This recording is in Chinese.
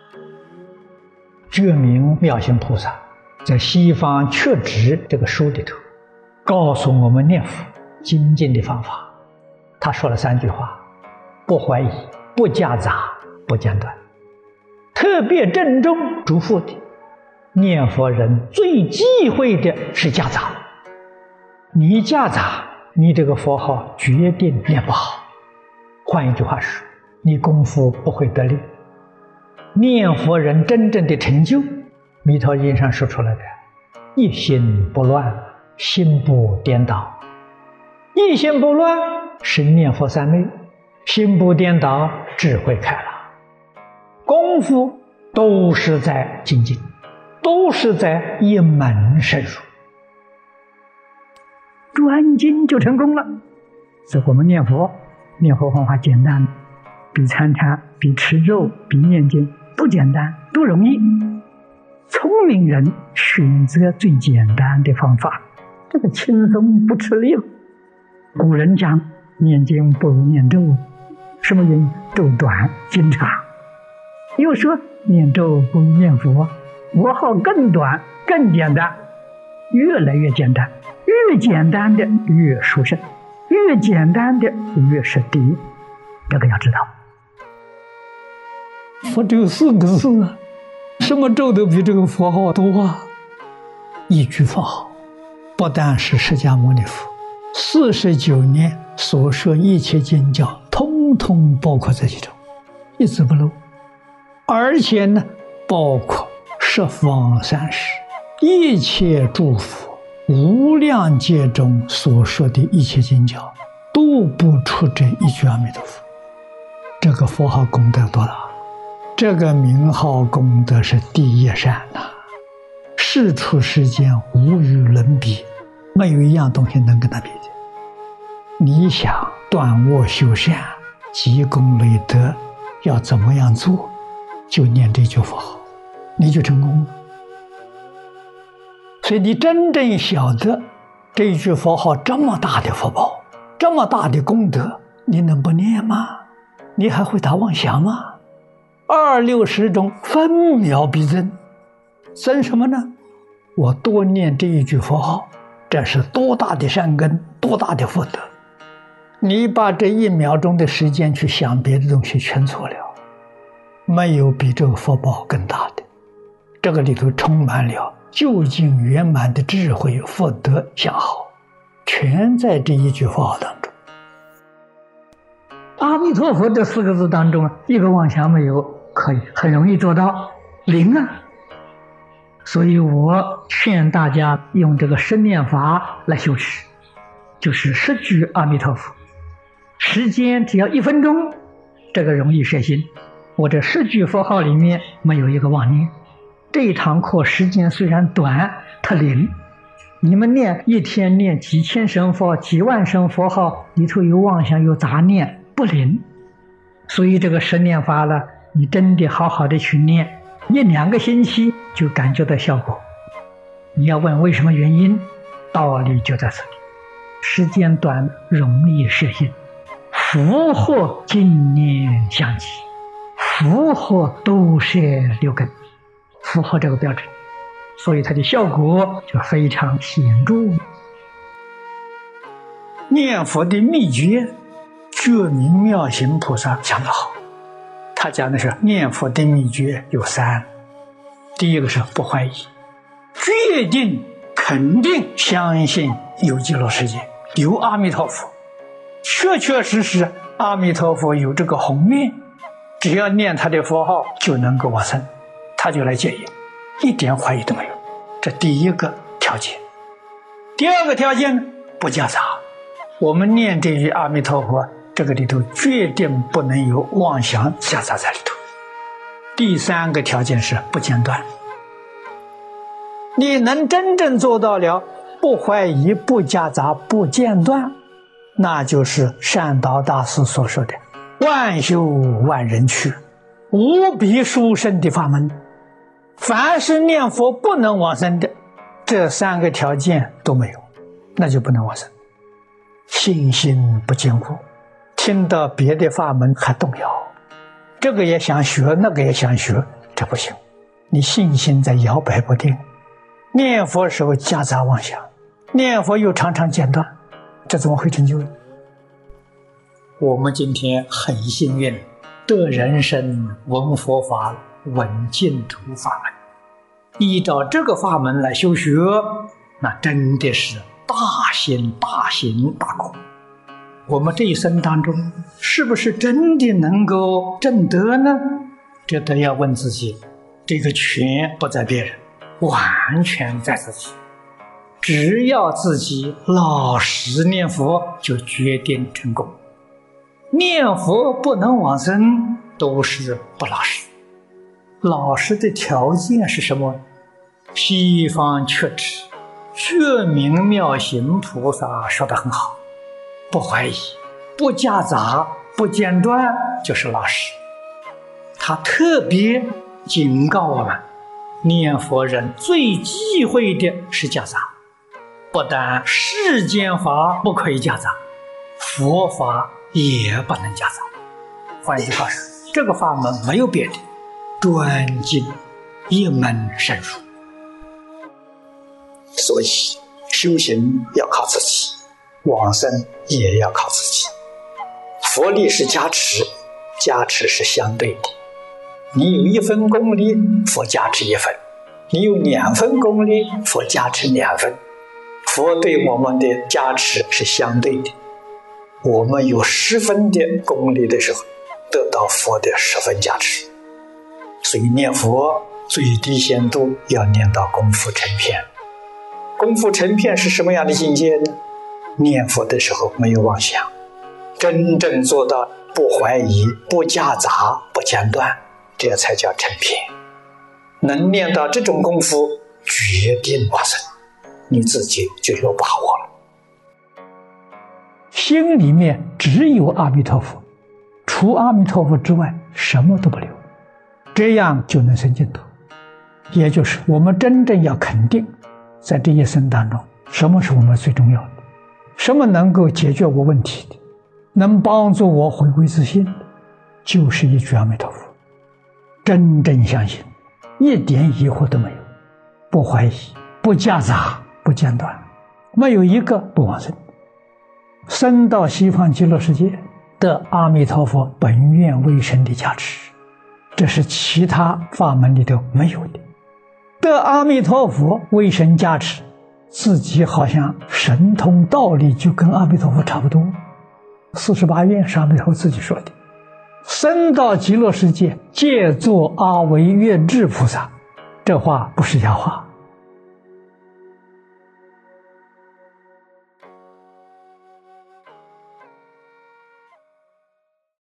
觉明妙行菩萨在《西方确执》这个书里头，告诉我们念佛精进的方法。他说了3句话：不怀疑，不夹杂，不间断。特别郑重嘱咐的，念佛人最忌讳的是夹杂。你夹杂，你这个佛号决定念不好。换一句话说，你功夫不会得力。念佛人真正的成就，弥陀经上说出来的：一心不乱，心不颠倒。一心不乱是念佛三昧，心不颠倒智慧开朗。功夫都是在精进，都是在一门深入，专精就成功了。所以我们念佛方法简单，比参禅、比持咒、比念经都简单，都容易。聪明人选择最简单的方法，这个轻松不吃力了。古人讲念经不如念咒，什么原因？咒短经长。又说念咒不如念佛，佛号更短更简单，越来越简单，越简单的越殊胜，越简单的越是第一。这个要知道。佛只有4个字啊，什么咒都比这个佛号多啊。一句佛号，不但是释迦牟尼佛49年所说一切经教，通通包括在其中，一字不漏。而且呢，包括十方三世一切诸佛无量劫中所说的一切经教，都不出这一句阿弥陀佛。这个佛号功德多大，这个名号功德是第一善呐，世出世间无与伦比，没有一样东西能跟他比的。你想断恶修善、积功累德，要怎么样做？就念这句佛号，你就成功了。所以你真正晓得这一句佛号这么大的福报，这么大的功德，你能不念吗？你还会打妄想吗？260中分秒必增，增什么呢？我多念这一句佛号，这是多大的善根，多大的福德。你把这1秒钟的时间去想别的东西，全错了。没有比这个福报更大的，这个里头充满了究竟圆满的智慧、福德、相好，全在这一句佛号当中。阿弥陀佛这4个字当中，一个妄想没有，可以很容易做到零啊。所以我劝大家用这个十念法来修持，就是10句阿弥陀佛，时间只要1分钟，这个容易摄心。我这10句佛号里面没有一个妄念。这一堂课时间虽然短，它灵。你们一天念几千声佛、几万声佛号，里头有妄想有杂念，不灵。所以这个10念法了，你真的好好的去念，1-2个星期就感觉到效果。你要问为什么原因，道理就在这里。时间短，容易摄心，福祸经念相继，福祸都摄6根，符合这个标准，所以它的效果就非常显著。念佛的秘诀，觉明妙行菩萨讲得好。他讲的是念佛的秘诀有3，第一个是不怀疑，决定肯定相信有极乐世界，有阿弥陀佛，确确实实阿弥陀佛有这个宏愿，只要念他的佛号就能够往生，他就来接引，一点怀疑都没有。这第一个条件。第二个条件，不夹杂。我们念这句阿弥陀佛，这个里头决定不能有妄想夹杂在里头。第3个条件是不间断。你能真正做到了不怀疑、不夹杂、不间断，那就是善导大师所说的万修万人去，无比殊胜的法门。凡是念佛不能往生的，这3个条件都没有，那就不能往生。信心不坚固，听到别的法门还动摇，这个也想学，那个也想学， 这不行，你信心在摇摆不定，念佛时候夹杂妄想，念佛又常常间断，这怎么会成就呢？我们今天很幸运，得人生闻佛法，闻净土法门，依照这个法门来修学，那真的是大行大行大功。我们这一生当中是不是真的能够证得呢？这都要问自己，这个权不在别人，完全在自己。只要自己老实念佛，就决定成功。念佛不能往生，都是不老实。老实的条件是什么？西方确知觉明妙行菩萨说得很好，不怀疑，不夹杂，不间断，就是老实。他特别警告我们，念佛人最忌讳的是夹杂，不但世间法不可以夹杂，佛法也不能夹杂。换句话说，这个法门没有别的，专精一门深入。 所以修行要靠自己，往生也要靠自己。佛力是加持，加持是相对的。你有1分功力，佛加持1分；你有2分功力，佛加持2分。佛对我们的加持是相对的。我们有10分的功力的时候，得到佛的10分加持。所以念佛最低限度要念到功夫成片。功夫成片是什么样的境界呢？念佛的时候没有妄想，真正做到不怀疑，不夹杂，不间断，这才叫成片。能念到这种功夫，决定往生，你自己就有把握了。 心里面只有阿弥陀佛，除阿弥陀佛之外什么都不留，这样就能生净土。也就是我们真正要肯定，在这一生当中，什么是我们最重要的，什么能够解决我问题的，能帮助我回归自信的，就是一句阿弥陀佛。真正相信，一点疑惑都没有，不怀疑，不夹杂，不间断，没有一个不往生。生到西方极乐世界，得阿弥陀佛本愿威神的加持，这是其他法门里头没有的。得阿弥陀佛威神加持，自己好像神通道力就跟阿弥陀佛差不多。48愿是阿弥陀佛自己说的。生到极乐世界，借作阿惟越致菩萨，这话不是假话。